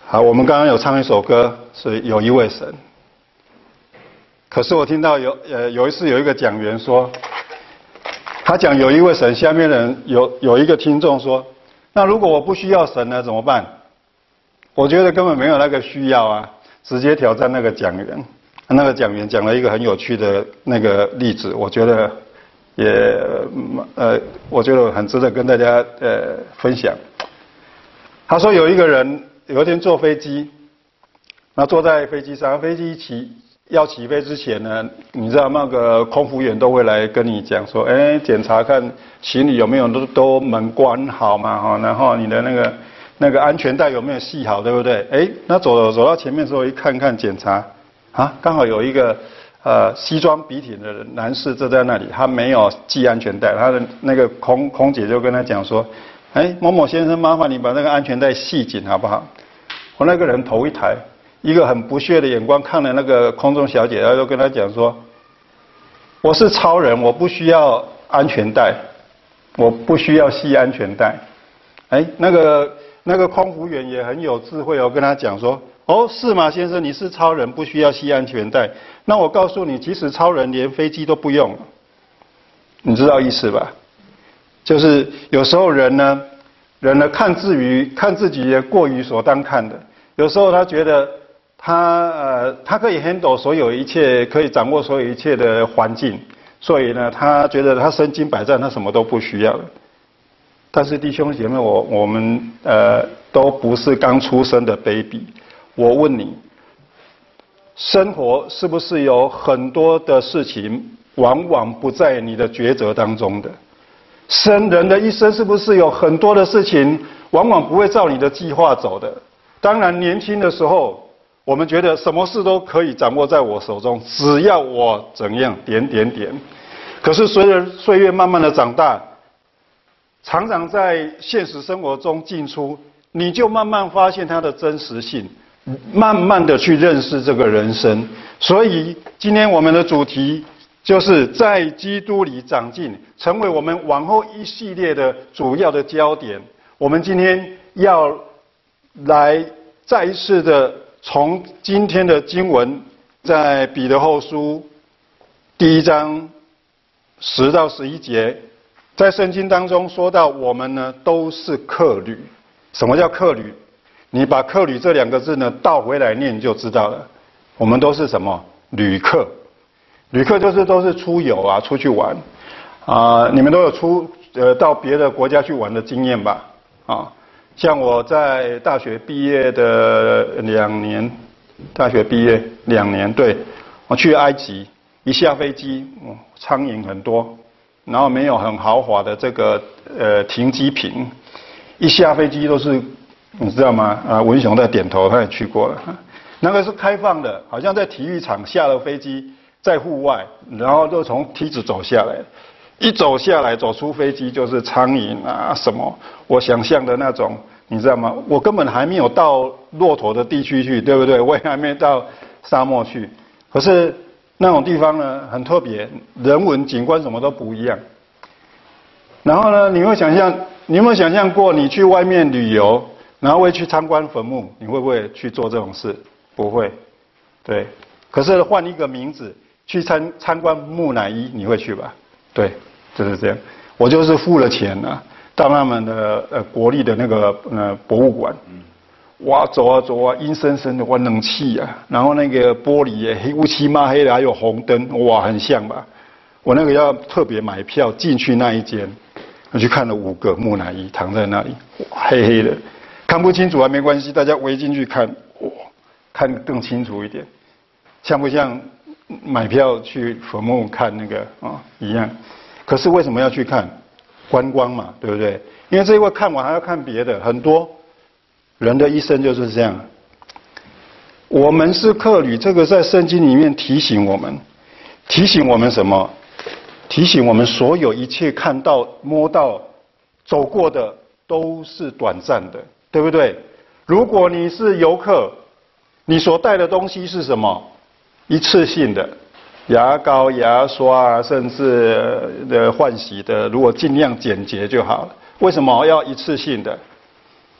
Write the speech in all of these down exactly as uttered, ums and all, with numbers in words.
好，我们刚刚有唱一首歌，是有一位神。可是我听到有呃有一次有一个讲员说，他讲有一位神，下面的人有有一个听众说，那如果我不需要神呢怎么办？我觉得根本没有那个需要啊，直接挑战那个讲员。那个讲员讲了一个很有趣的那个例子，我觉得也呃我觉得很值得跟大家呃分享。他说有一个人有一天坐飞机，那坐在飞机上，飞机起要起飞之前呢，你知道那个空服员都会来跟你讲说，哎，检查看行李有没有都都门关好嘛哈，然后你的那个那个安全带有没有系好，对不对？哎，那走走到前面的时候一看看检查，啊，刚好有一个呃西装笔挺的男士坐在那里，他没有系安全带，他的那个空空姐就跟他讲说，哎，某某先生，麻烦你把那个安全带系紧好不好？我那个人头一抬，一个很不屑的眼光看了那个空中小姐，然后就跟她讲说，我是超人，我不需要安全带，我不需要系安全带。哎，那个那个空服员也很有智慧哦，跟他讲说，哦，是吗，先生，你是超人，不需要系安全带。那我告诉你，即使超人连飞机都不用，你知道意思吧？就是有时候人呢，人呢看自于看自己也过于所当看的，有时候他觉得他呃他可以 handle 所有一切，可以掌握所有一切的环境，所以呢他觉得他身经百战，他什么都不需要了。但是弟兄姐妹，我我们呃都不是刚出生的 baby， 我问你，生活是不是有很多的事情往往不在你的抉择当中的？生人的一生是不是有很多的事情往往不会照你的计划走的？当然年轻的时候我们觉得什么事都可以掌握在我手中，只要我怎样点点点。可是随着岁月慢慢的长大，常常在现实生活中进出，你就慢慢发现它的真实性，慢慢的去认识这个人生。所以今天我们的主题就是在基督里长进，成为我们往后一系列的主要的焦点。我们今天要来再一次的从今天的经文，在彼得后书第一章十到十一节，在圣经当中说到我们呢都是客旅。什么叫客旅？你把客旅这两个字呢倒回来念就知道了。我们都是什么？旅客。旅客就是都是出游啊，出去玩啊、呃。你们都有出呃到别的国家去玩的经验吧？啊，像我在大学毕业的两年，大学毕业两年，对，我去埃及，一下飞机，哦、苍蝇很多，然后没有很豪华的这个呃停机坪，一下飞机都是，你知道吗？啊，文雄在点头，他也去过了，那个是开放的，好像在体育场下了飞机。在户外，然后就从梯子走下来，一走下来，走出飞机就是苍蝇啊什么，我想象的那种，你知道吗？我根本还没有到骆驼的地区去，对不对？我也还没到沙漠去，可是那种地方呢，很特别，人文景观什么都不一样。然后呢，你会想象，你有没有想象过，你去外面旅游，然后会去参观坟墓，你会不会去做这种事？不会，对。可是换一个名字。去参参观木乃伊，你会去吧？对，就是这样。我就是付了钱啊，到他们的呃国立的那个呃博物馆，哇，走啊走啊，阴森森的，哇，冷气啊，然后那个玻璃也黑乌漆嘛黑的，还有红灯，哇，很像吧？我那个要特别买票进去那一间，我去看了五个木乃伊躺在那里，哇，黑黑的，看不清楚还没关系，大家围进去看，哇，看更清楚一点，像不像？买票去坟墓看那个啊、哦、一样，可是为什么要去看？观光嘛，对不对？因为这一块看完还要看别的，很多人的一生就是这样。我们是客旅，这个在圣经里面提醒我们，提醒我们什么？提醒我们所有一切看到、摸到、走过的都是短暂的，对不对？如果你是游客，你所带的东西是什么？一次性的，牙膏、牙刷啊，甚至的换洗的，如果尽量简洁就好了。为什么要一次性的？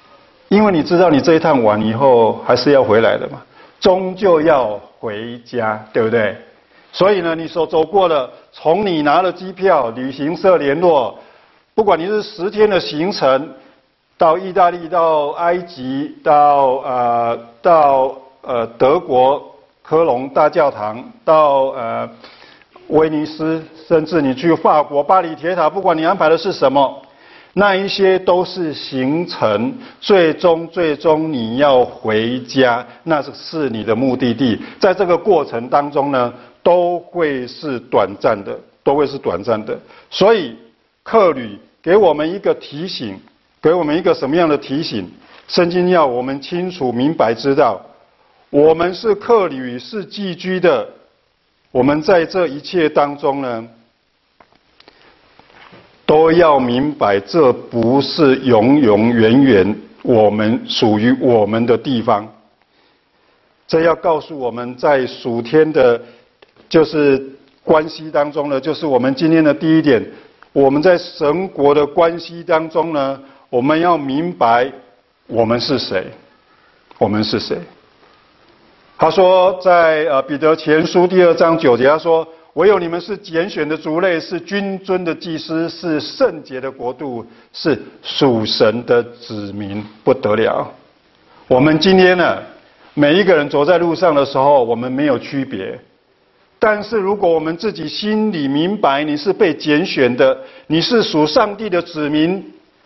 因为你知道你这一趟完以后还是要回来的嘛，终究要回家，对不对？所以呢，你所走过的，从你拿了机票、旅行社联络，不管你是十天的行程，到意大利、到埃及、到呃到呃德国科隆大教堂，到呃威尼斯，甚至你去法国巴黎铁塔，不管你安排的是什么，那一些都是行程，最终最终你要回家，那是你的目的地。在这个过程当中呢，都会是短暂的，都会是短暂的。所以客旅给我们一个提醒，给我们一个什么样的提醒？圣经要我们清楚明白知道，我们是客旅，是寄居的。我们在这一切当中呢，都要明白，这不是永永远远我们属于我们的地方。这要告诉我们，在属天的，就是关系当中呢，就是我们今天的第一点，我们在神国的关系当中呢，我们要明白我们是谁，我们是谁。他说在呃彼得前书第二章九节，他说唯有你们是拣选的族类，是君尊的祭司，是圣洁的国度，是属神的子民，不得了。我们今天呢，每一个人走在路上的时候，我们没有区别。但是如果我们自己心里明白你是被拣选的，你是属上帝的子民，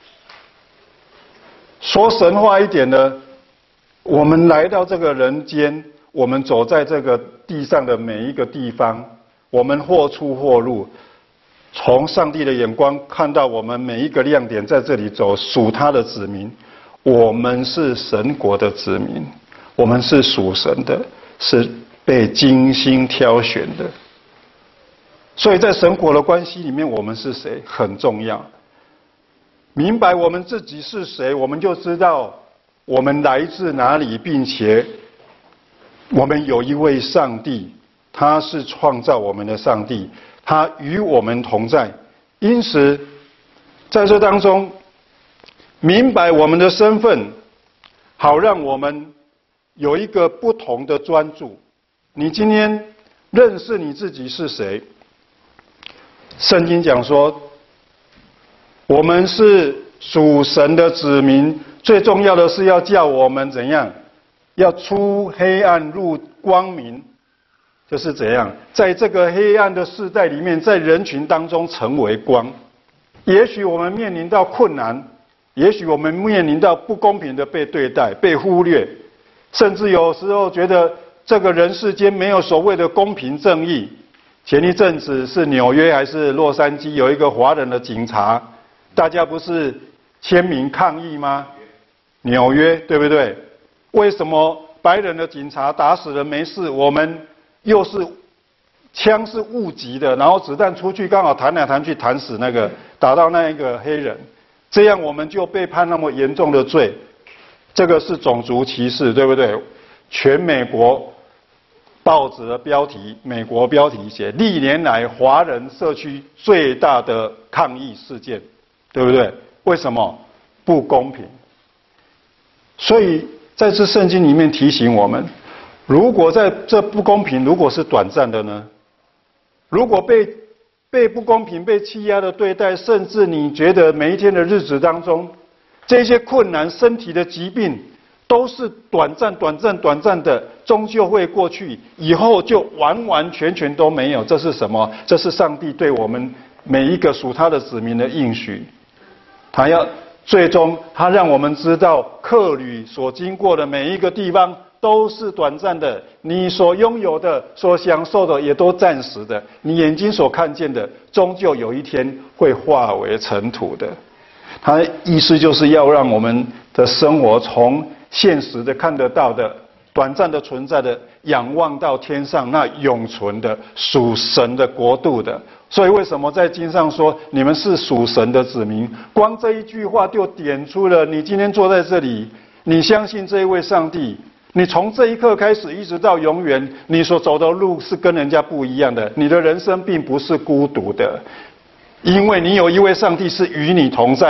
说神话一点呢，我们来到这个人间，我们走在这个地上的每一个地方，我们或出或入，从上帝的眼光看到我们每一个亮点，在这里走，属他的子民，我们是神国的子民，我们是属神的，是被精心挑选的。所以在神国的关系里面，我们是谁很重要。明白我们自己是谁，我们就知道我们来自哪里，并且我们有一位上帝，他是创造我们的上帝，他与我们同在。因此在这当中明白我们的身份，好让我们有一个不同的专注。你今天认识你自己是谁？圣经讲说，我们是属神的子民，最重要的是要叫我们怎样？要出黑暗入光明，就是怎样？在这个黑暗的世代里面，在人群当中成为光。也许我们面临到困难，也许我们面临到不公平的被对待、被忽略，甚至有时候觉得这个人世间没有所谓的公平正义。前一阵子是纽约还是洛杉矶有一个华人的警察，大家不是签名抗议吗？纽约对不对？为什么白人的警察打死人没事，我们又是枪是误击的，然后子弹出去刚好弹来弹去弹死那个打到那一个黑人，这样我们就被判那么严重的罪？这个是种族歧视，对不对？全美国报纸的标题，美国标题写历年来华人社区最大的抗议事件，对不对？为什么？不公平。所以在这圣经里面提醒我们，如果在这不公平如果是短暂的呢？如果被被不公平被欺压的对待，甚至你觉得每一天的日子当中，这些困难身体的疾病都是短暂短暂短暂的，终究会过去，以后就完完全全都没有。这是什么？这是上帝对我们每一个属他的子民的应许。他要最终他让我们知道，客旅所经过的每一个地方都是短暂的，你所拥有的所享受的也都暂时的，你眼睛所看见的终究有一天会化为尘土的。他的意思就是要让我们的生活从现实的看得到的短暂的存在的，仰望到天上那永存的属神的国度的。所以为什么在经上说你们是属神的子民？光这一句话就点出了你今天坐在这里，你相信这一位上帝，你从这一刻开始一直到永远，你所走的路是跟人家不一样的，你的人生并不是孤独的，因为你有一位上帝是与你同在，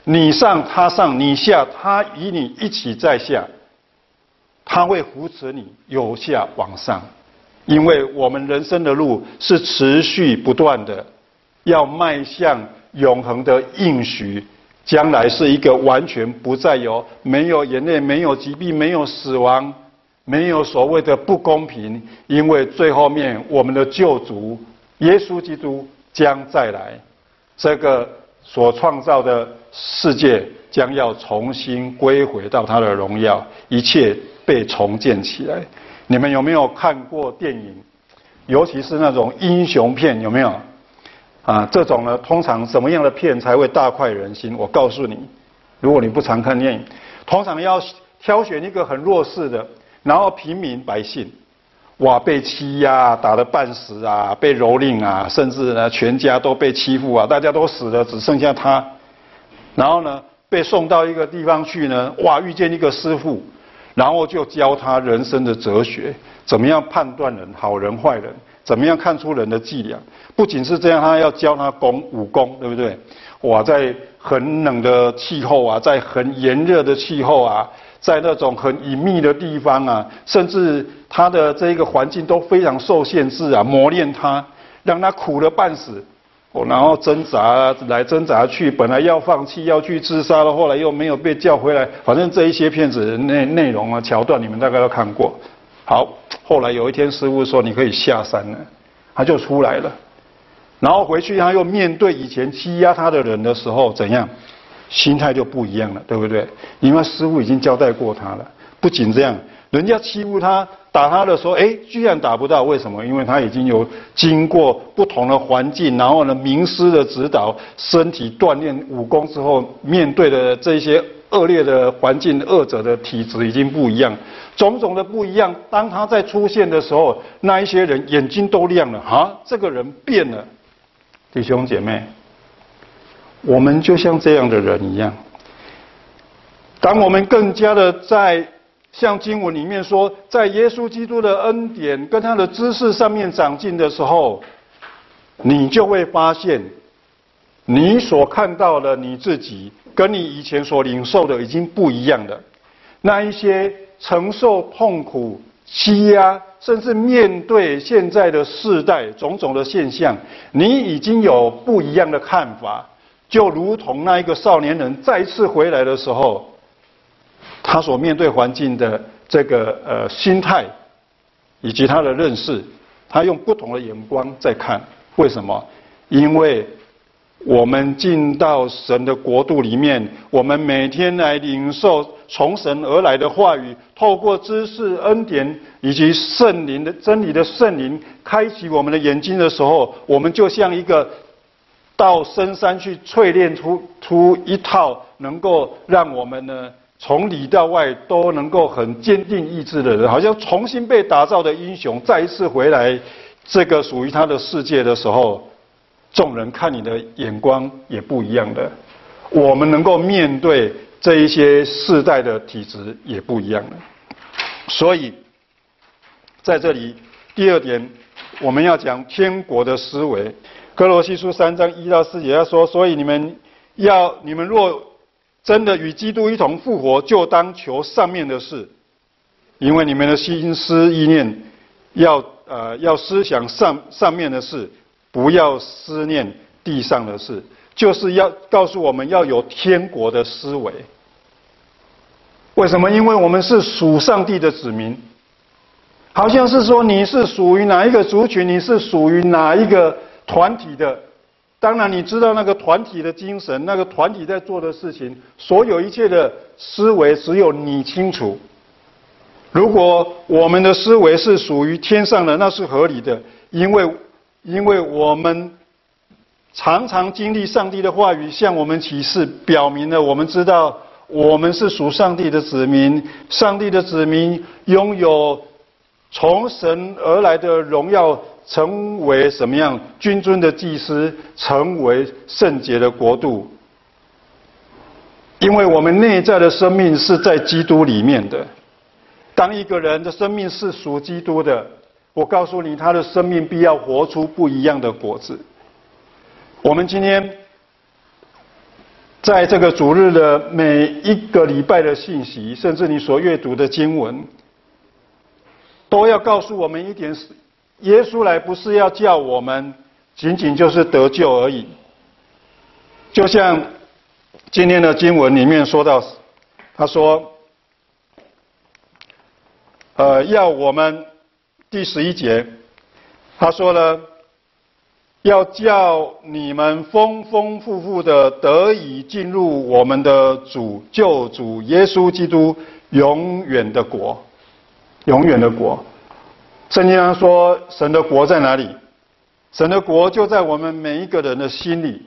你上他上，你下他与你一起在下，他会扶持你由下往上。因为我们人生的路是持续不断的，要迈向永恒的应许，将来是一个完全不再有没有眼泪、没有疾病、没有死亡、没有所谓的不公平，因为最后面我们的救主耶稣基督将再来，这个所创造的世界将要重新归回到他的荣耀，一切被重建起来。你们有没有看过电影？尤其是那种英雄片，有没有？啊，这种呢，通常什么样的片才会大快人心？我告诉你，如果你不常看电影，通常要挑选一个很弱势的，然后平民百姓，哇，被欺压、打得半死啊，被蹂躏啊，甚至呢，全家都被欺负啊，大家都死了，只剩下他。然后呢，被送到一个地方去呢，哇，遇见一个师傅。然后就教他人生的哲学，怎么样判断人，好人坏人，怎么样看出人的伎俩。不仅是这样，他要教他功武功，对不对？哇，在很冷的气候啊，在很炎热的气候啊，在那种很隐秘的地方啊，甚至他的这个环境都非常受限制啊，磨练他，让他苦了半死。然后挣扎来挣扎去，本来要放弃要去自杀了，后来又没有被叫回来。反正这一些片子内内容啊桥段，你们大概都看过。好，后来有一天师父说你可以下山了，他就出来了。然后回去他又面对以前欺压他的人的时候，怎样？心态就不一样了，对不对？因为师父已经交代过他了。不仅这样，人家欺负他打他的时候，哎，居然打不到，为什么？因为他已经有经过不同的环境，然后呢，名师的指导，身体锻炼武功之后，面对的这些恶劣的环境、恶者的体质已经不一样，种种的不一样。当他在出现的时候，那一些人眼睛都亮了，啊，这个人变了。弟兄姐妹，我们就像这样的人一样，当我们更加的在像经文里面说，在耶稣基督的恩典跟他的知识上面长进的时候，你就会发现，你所看到的你自己，跟你以前所领受的已经不一样了。那一些承受痛苦、欺压，甚至面对现在的世代种种的现象，你已经有不一样的看法。就如同那一个少年人再次回来的时候，他所面对环境的这个呃心态，以及他的认识，他用不同的眼光在看。为什么？因为我们进到神的国度里面，我们每天来领受从神而来的话语，透过知识、恩典以及圣灵的真理的圣灵，开启我们的眼睛的时候，我们就像一个到深山去淬炼出出一套能够让我们呢从里到外都能够很坚定意志的人，好像重新被打造的英雄，再一次回来这个属于他的世界的时候，众人看你的眼光也不一样的，我们能够面对这一些世代的体质也不一样的。所以在这里第二点，我们要讲天国的思维。哥罗西书三章一到四节要说，所以你们要你们若真的与基督一同复活，就当求上面的事，因为你们的心思意念要呃要思想上上面的事，不要思念地上的事，就是要告诉我们要有天国的思维。为什么？因为我们是属上帝的子民，好像是说你是属于哪一个族群，你是属于哪一个团体的。当然你知道那个团体的精神，那个团体在做的事情，所有一切的思维只有你清楚。如果我们的思维是属于天上的，那是合理的，因为因为我们常常经历上帝的话语向我们启示，表明了我们知道我们是属上帝的子民，上帝的子民拥有从神而来的荣耀，成为什么样？君尊的祭司，成为圣洁的国度。因为我们内在的生命是在基督里面的。当一个人的生命是属基督的，我告诉你，他的生命必要活出不一样的果子。我们今天在这个主日的每一个礼拜的信息，甚至你所阅读的经文，都要告诉我们一点：耶稣来不是要叫我们仅仅就是得救而已。就像今天的经文里面说到，他说，呃，要我们第十一节，他说了，要叫你们丰丰富富的得以进入我们的主救主耶稣基督永远的国，永远的国。圣经上说，神的国在哪里？神的国就在我们每一个人的心里。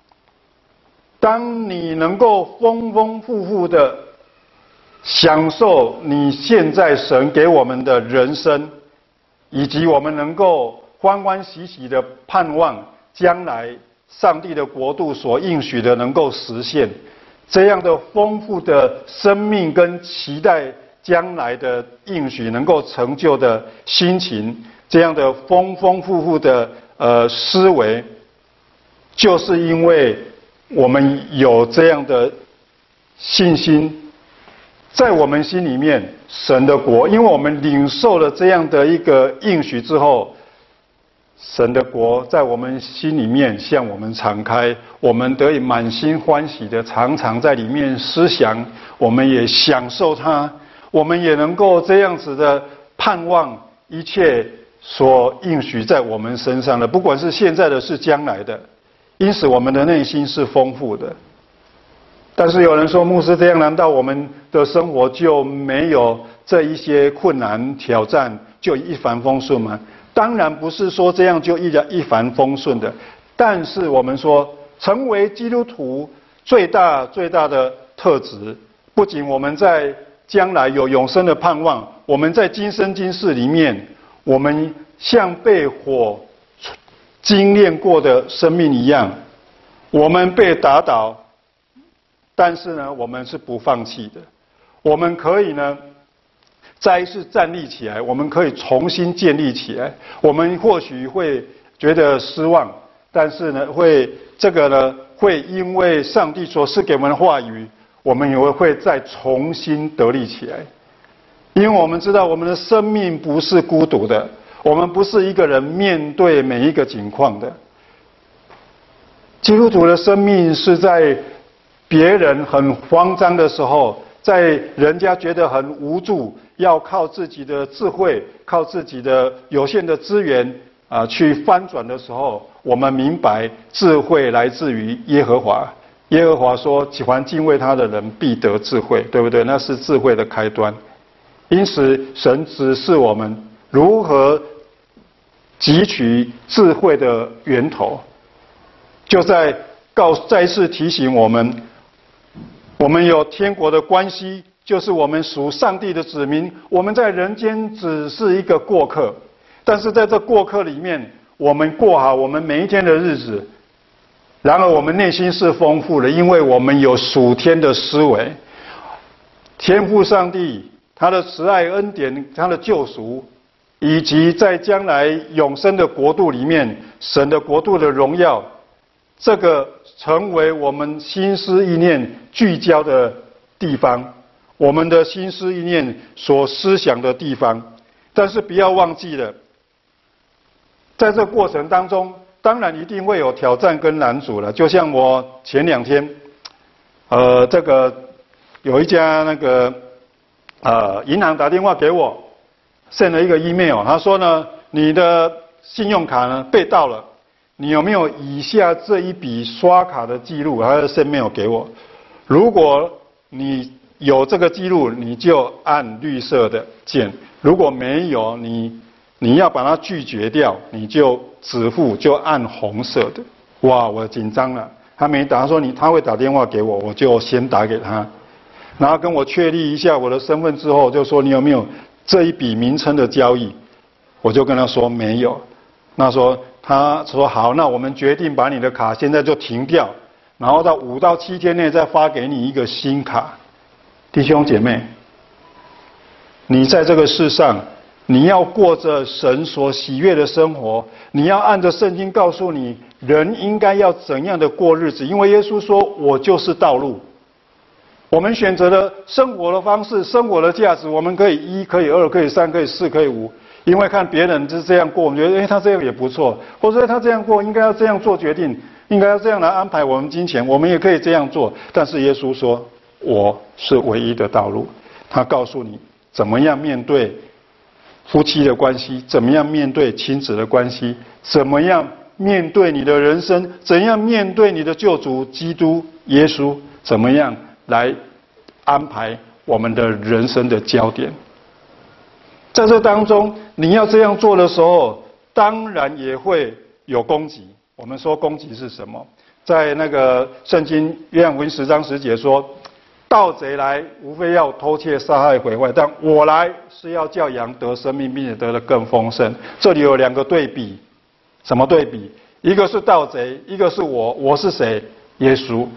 当你能够丰丰富富的享受你现在神给我们的人生，以及我们能够欢欢喜喜的盼望将来上帝的国度所应许的能够实现，这样的丰富的生命跟期待将来的应许能够成就的心情，这样的丰丰富富的呃思维，就是因为我们有这样的信心，在我们心里面，神的国，因为我们领受了这样的一个应许之后，神的国在我们心里面向我们敞开，我们得以满心欢喜的常常在里面思想，我们也享受它，我们也能够这样子的盼望一切所应许在我们身上的，不管是现在的是将来的，因此我们的内心是丰富的。但是有人说，牧师，这样难道我们的生活就没有这一些困难挑战，就一帆风顺吗？当然不是说这样就一一帆风顺的，但是我们说，成为基督徒最大最大的特质，不仅我们在将来有永生的盼望，我们在今生今世里面，我们像被火精炼过的生命一样，我们被打倒，但是呢，我们是不放弃的。我们可以呢，再一次站立起来，我们可以重新建立起来。我们或许会觉得失望，但是呢，会这个呢，会因为上帝所赐给我们的话语，我们也会再重新得力起来。因为我们知道，我们的生命不是孤独的，我们不是一个人面对每一个境况的。基督徒的生命是在别人很慌张的时候，在人家觉得很无助，要靠自己的智慧，靠自己的有限的资源啊、呃、去翻转的时候，我们明白智慧来自于耶和华。耶和华说，喜欢敬畏他的人必得智慧，对不对？那是智慧的开端。因此，神指示我们如何汲取智慧的源头，就在告再一次提醒我们，我们有天国的关系，就是我们属上帝的子民，我们在人间只是一个过客，但是在这过客里面，我们过好我们每一天的日子。然而我们内心是丰富的，因为我们有属天的思维。天父上帝他的慈爱恩典，他的救赎，以及在将来永生的国度里面，神的国度的荣耀，这个成为我们心思意念聚焦的地方，我们的心思意念所思想的地方。但是不要忘记了，在这过程当中，当然一定会有挑战跟难阻了。就像我前两天，呃，这个有一家那个呃银行打电话给我，send了一个 email， 他说呢，你的信用卡呢被盗了，你有没有以下这一笔刷卡的记录？他 send mail 给我，如果你有这个记录，你就按绿色的键；如果没有，你你要把它拒绝掉，你就止付，就按红色的。哇，我紧张了。他没打，他说你他会打电话给我，我就先打给他，然后跟我确立一下我的身份之后，就说你有没有这一笔名称的交易？我就跟他说没有。那说他说好，那我们决定把你的卡现在就停掉，然后到五到七天内再发给你一个新卡。弟兄姐妹，你在这个世上， 你要过着神所喜悦的生活，你要按着圣经告诉你人应该要怎样的过日子，因为耶稣说我就是道路。我们选择的生活的方式，生活的价值，我们可以一，可以二，可以三，可以四，可以五，因为看别人是这样过，我们觉得哎他这样也不错，或者他这样过应该要这样做决定，应该要这样来安排我们金钱，我们也可以这样做。但是耶稣说我是唯一的道路，他告诉你怎么样面对夫妻的关系，怎么样面对亲子的关系，怎么样面对你的人生，怎样面对你的救主基督耶稣，怎么样来安排我们的人生的焦点。在这当中，你要这样做的时候，当然也会有攻击。我们说攻击是什么？在那个圣经约翰福音十章十节说，盗贼来无非要偷窃杀害毁坏，但我来是要叫羊得生命，并且得的更丰盛。这里有两个对比，什么对比？一个是盗贼，一个是我。我是谁？耶稣。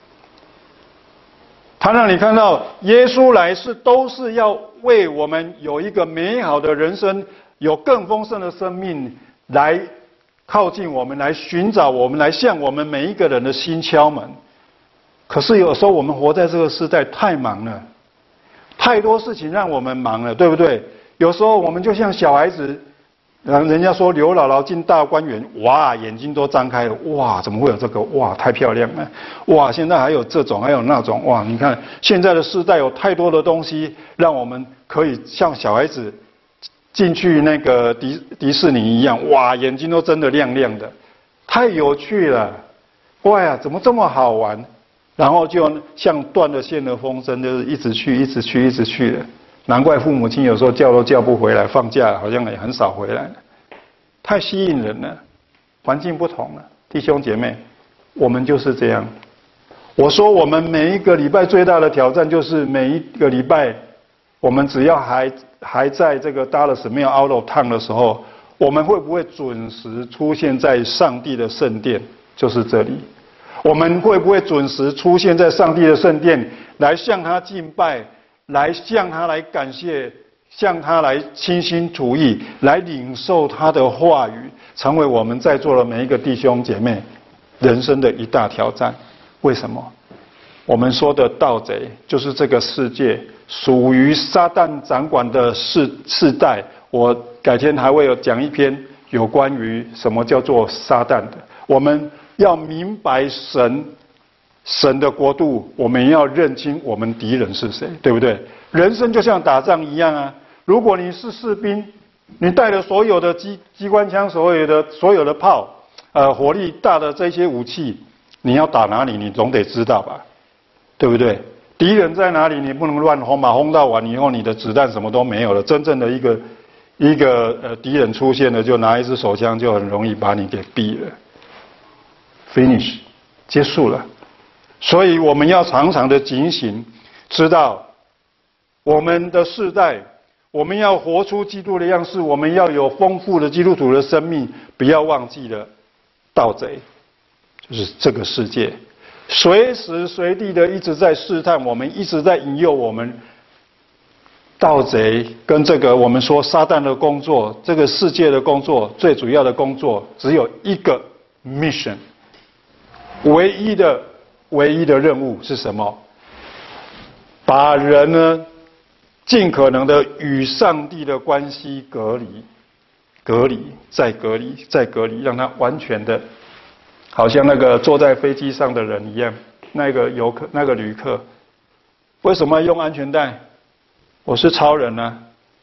他让你看到耶稣来是都是要为我们有一个美好的人生，有更丰盛的生命，来靠近我们，来寻找我们，来向我们每一个人的心敲门。可是有时候我们活在这个时代太忙了，太多事情让我们忙了，对不对？有时候我们就像小孩子，人家说刘姥姥进大观园，哇，眼睛都张开了，哇，怎么会有这个？哇，太漂亮了！哇，现在还有这种，还有那种，哇，你看现在的时代有太多的东西，让我们可以像小孩子进去那个迪迪士尼一样，哇，眼睛都睁得亮亮的，太有趣了！哇呀，怎么这么好玩？然后就像断了线的风筝，就是一直去，一直去，一直去的。难怪父母亲有时候叫都叫不回来，放假好像也很少回来了，太吸引人了。环境不同了，弟兄姐妹，我们就是这样。我说我们每一个礼拜最大的挑战就是每一个礼拜，我们只要还还在这个 Dallas 没有 out of town 的时候，我们会不会准时出现在上帝的圣殿？就是这里。我们会不会准时出现在上帝的圣殿，来向他敬拜，来向他来感谢，向他来倾心吐意，来领受他的话语，成为我们在座的每一个弟兄姐妹人生的一大挑战。为什么？我们说的盗贼就是这个世界属于撒旦掌管的世世代。我改天还会有讲一篇有关于什么叫做撒旦的。我们要明白神神的国度，我们要认清我们敌人是谁，对不对？人生就像打仗一样啊。如果你是士兵，你带了所有的机机关枪，所有的所有的炮，呃，火力大的这些武器，你要打哪里，你总得知道吧，对不对？敌人在哪里，你不能乱轰嘛，轰到完以后，你的子弹什么都没有了。真正的一个一个呃敌人出现了，就拿一支手枪，就很容易把你给毙了。Finish， 结束了。所以我们要常常的警醒，知道我们的世代，我们要活出基督的样式，我们要有丰富的基督徒的生命，不要忘记了盗贼，就是这个世界，随时随地的一直在试探我们，一直在引诱我们。盗贼跟这个我们说撒旦的工作，这个世界的工作，最主要的工作只有一个 mission。唯一的唯一的任务是什么？把人呢尽可能的与上帝的关系隔离，隔离再隔离再隔离，让他完全的好像那个坐在飞机上的人一样，那个游客那个旅客为什么要用安全带？我是超人啊，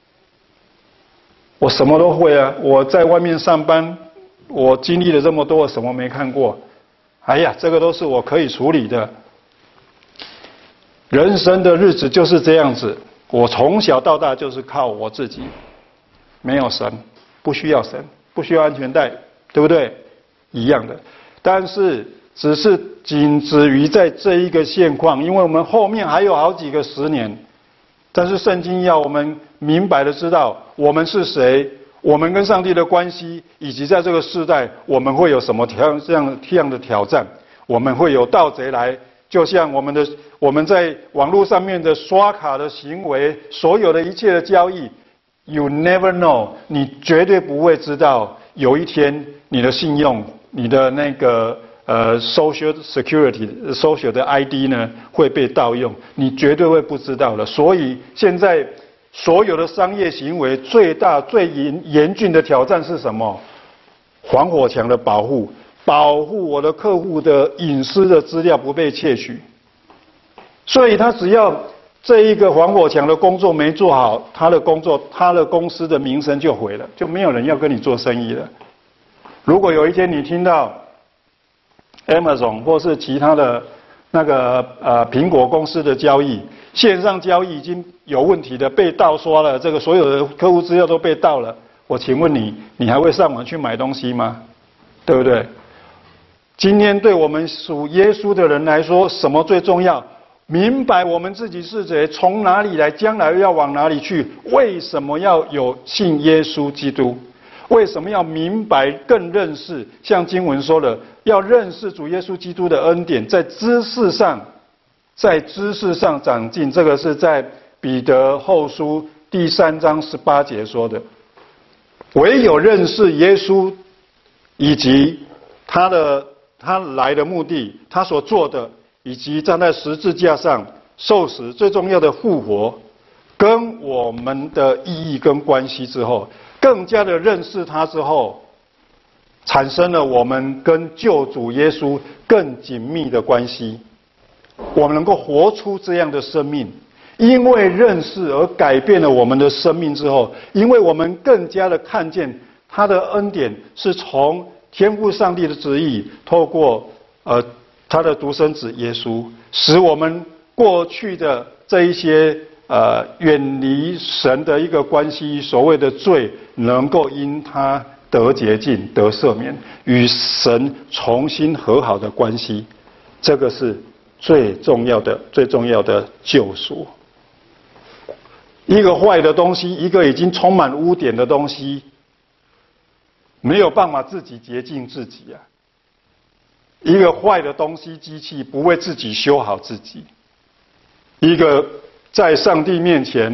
我什么都会啊，我在外面上班，我经历了这么多，我什么没看过？哎呀，这个都是我可以处理的。人生的日子就是这样子，我从小到大就是靠我自己，没有神，不需要神，不需要安全带，对不对？一样的。但是只是仅止于在这一个现况，因为我们后面还有好几个十年。但是圣经要我们明白的知道我们是谁，我们跟上帝的关系，以及在这个世代我们会有什么挑这样这样的挑战。我们会有盗贼来，就像我们的我们在网络上面的刷卡的行为，所有的一切的交易， You never know， 你绝对不会知道有一天你的信用、你的那个呃 Social Security、Social 的 I D 呢会被盗用，你绝对会不知道的。所以现在所有的商业行为最大、最严严峻的挑战是什么？防火墙的保护，保护我的客户的隐私的资料不被窃取。所以他只要这一个防火墙的工作没做好，他的工作、他的公司的名声就毁了，就没有人要跟你做生意了。如果有一天你听到 Amazon 或是其他的那个呃苹果公司的交易，线上交易已经有问题的，被盗刷了，这个所有的客户资料都被盗了，我请问你，你还会上网去买东西吗？对不对？今天对我们属耶稣的人来说，什么最重要？明白我们自己是谁，从哪里来，将来要往哪里去？为什么要有信耶稣基督？为什么要明白、更认识？像经文说的，要认识主耶稣基督的恩典，在知识上，在知识上长进。这个是在彼得后书第三章十八节说的。唯有认识耶稣，以及他的他来的目的，他所做的。以及站在十字架上受死，最重要的复活，跟我们的意义跟关系之后，更加的认识他之后，产生了我们跟救主耶稣更紧密的关系。我们能够活出这样的生命，因为认识而改变了我们的生命之后，因为我们更加的看见他的恩典是从天父上帝的旨意，透过呃。他的独生子耶稣，使我们过去的这一些呃远离神的一个关系，所谓的罪，能够因他得洁净、得赦免，与神重新和好的关系，这个是最重要的、最重要的救赎。一个坏的东西，一个已经充满污点的东西，没有办法自己洁净自己啊。一个坏的东西，机器不会自己修好自己。一个在上帝面前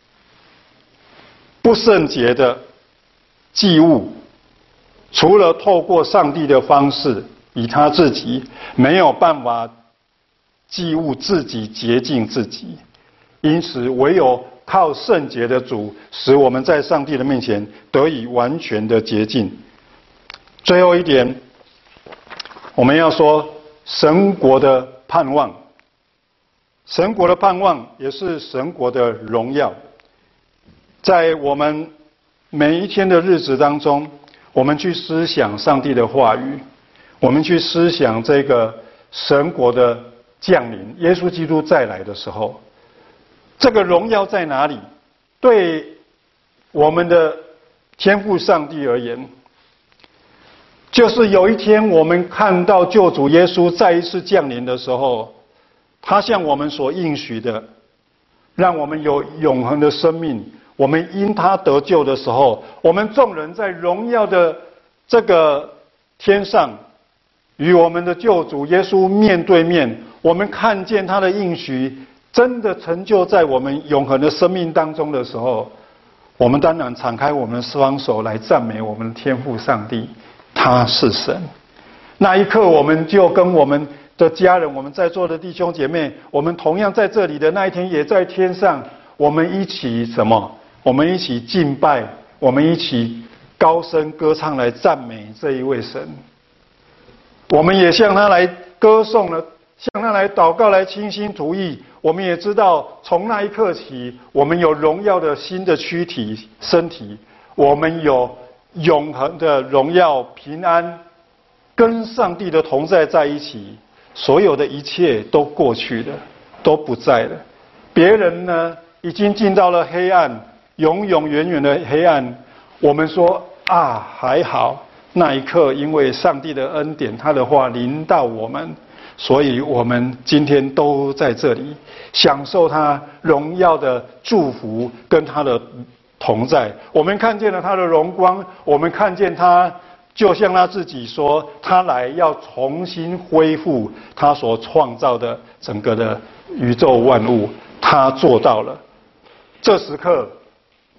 不圣洁的祭物，除了透过上帝的方式，以他自己没有办法祭物自己洁净自己，因此唯有靠圣洁的主，使我们在上帝的面前得以完全的洁净。最后一点。我们要说神国的盼望，神国的盼望也是神国的荣耀。在我们每一天的日子当中，我们去思想上帝的话语，我们去思想这个神国的降临，耶稣基督再来的时候，这个荣耀在哪里？对我们的天父上帝而言，就是有一天我们看到救主耶稣再一次降临的时候，他向我们所应许的，让我们有永恒的生命，我们因他得救的时候，我们众人在荣耀的这个天上，与我们的救主耶稣面对面，我们看见他的应许真的成就在我们永恒的生命当中的时候，我们当然敞开我们的双手来赞美我们的天父上帝。他是神，那一刻我们就跟我们的家人，我们在座的弟兄姐妹，我们同样在这里的那一天也在天上，我们一起什么？我们一起敬拜，我们一起高声歌唱来赞美这一位神。我们也向他来歌颂了，向他来祷告，来倾心吐意。我们也知道，从那一刻起，我们有荣耀的新的躯体身体，我们有永恒的荣耀平安，跟上帝的同在在一起，所有的一切都过去了，都不在了。别人呢，已经进到了黑暗，永永远远的黑暗。我们说啊，还好，那一刻因为上帝的恩典，他的话临到我们，所以我们今天都在这里享受他荣耀的祝福跟他的同在。我们看见了他的荣光，我们看见他，就像他自己说，他来要重新恢复他所创造的整个的宇宙万物，他做到了。这时刻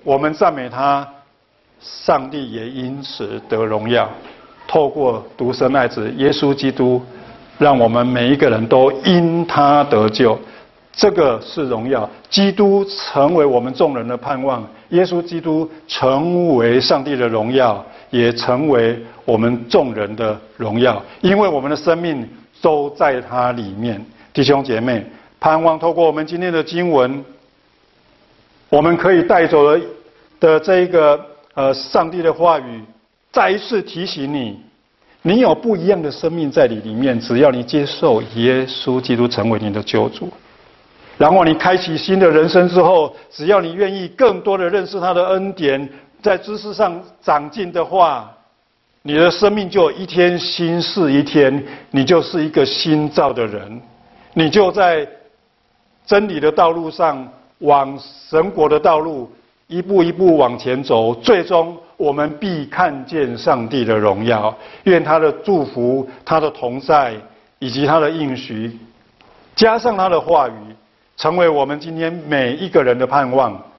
我们赞美他，上帝也因此得荣耀。透过独生爱子耶稣基督，让我们每一个人都因他得救。这个是荣耀，基督成为我们众人的盼望，耶稣基督成为上帝的荣耀，也成为我们众人的荣耀，因为我们的生命都在他里面。弟兄姐妹，盼望透过我们今天的经文，我们可以带走的这一个呃上帝的话语，再一次提醒你，你有不一样的生命在你里面，只要你接受耶稣基督成为你的救主。然后你开启新的人生之后，只要你愿意更多的认识他的恩典，在知识上长进的话，你的生命就一天新似一天，你就是一个新造的人，你就在真理的道路上，往神国的道路一步一步往前走，最终我们必看见上帝的荣耀。愿他的祝福、他的同在以及他的应许，加上他的话语，成为我们今天每一个人的盼望。